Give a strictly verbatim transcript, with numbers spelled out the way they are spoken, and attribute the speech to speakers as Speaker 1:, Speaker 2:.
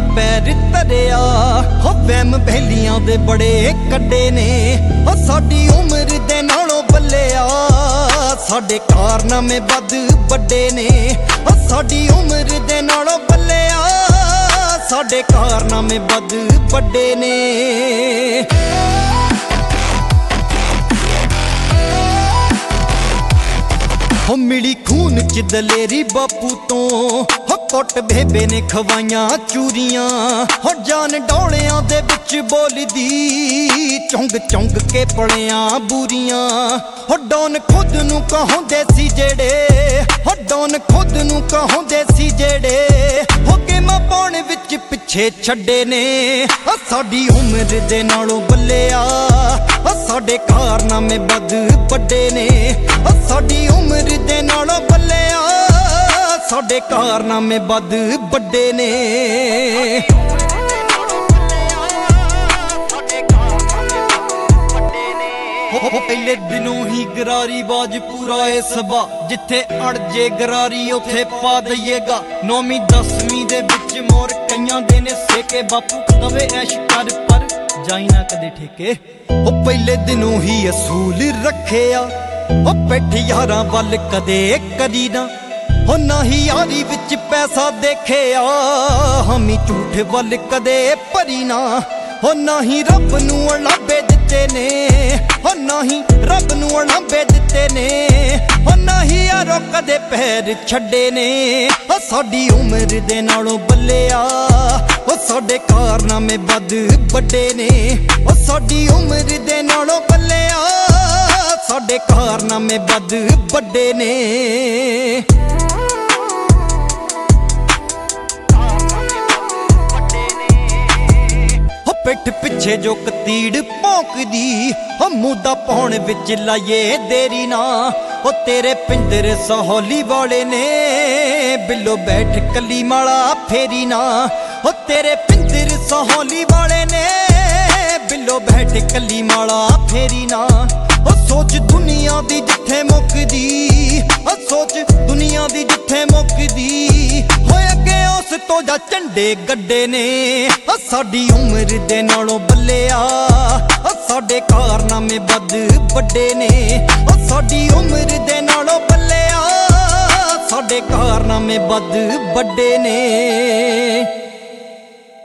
Speaker 1: पैर धरिया हो वहम बेलियां दे बड़े कड्डे ने हो साडी उम्र दे नालों बल्लिया साडे कारनामे वध बड़े ने हो साडी उम्र दे नालों बल्लिया साडे कारनामे वध बड़े ने। हो मिली खून च दलेरी बापू तो हो कुट बेबे ने खवाइयां चूरियां हो जान डोलियां दे विच बोलदी चुंग चुंग के पलियां बूरियां हो डोन खुद नू कहांदे सी जेड़े हो डोन खुद नू कहांदे सी जेड़े हो गेमां पाउण विच पिछे छड्डे ने हो साडी उम्र दे नालों बल्लिया हो साडे कारनामे वध बड़े ने हो साडी उम्र दे नालों बल्लिया साडे कारनामे वध बड़े ने। हो पहले दिनों ही गरारी बाज पूरा ए सबा जिथे अड़ जे गरारी उथे पा दईएगा नौवीं दसवीं दे विच मोर कईयां दे ने सेके बापू तवे ऐश कर पर जाई ना कदे ठेके। हो पहले दिनों ही असूल रखेया हो पैठ यारां वल कदे करी ना हो ना ही यारी विच पैसा देखिया हमी झूठ वल कदे भरी ना हो ना ही रब नू अलाबे दिते ने हो ना ही रब नू अलाबे दिते ने हो ना ही यारो कदे पैर छड्डे ने हो साडी उम्र दे नालों बल्लिया हो साडे कारनामे वध बड़े ने हो साडी उम्र दे नालों बल्लिया साडे कारनामे वध बड़े ने। पिठ पिछे जो कतीड़ भौंकदी हो मुद्दा पाउण विच लाइए देरी ना हो तेरे पिंजर सहोली वाले ने बिल्लो बैठ कली माला फेरी ना हो तेरे पिंजर सहोली वाले ने बिल्लो बैठ कली माला फेरी ना हो सोच दुनिया दी जिथे मुकदी हो सोच दुनिया दी जिथे मुकदी हो अगे उस तो जा झंडे गड्डे ने हो साडी उम्र दे नालों बल्लिया हो साडे कारनामे वध बड़े ने हो साडी उम्र दे नालों बल्लिया साडे कारनामे वध बड़े ने।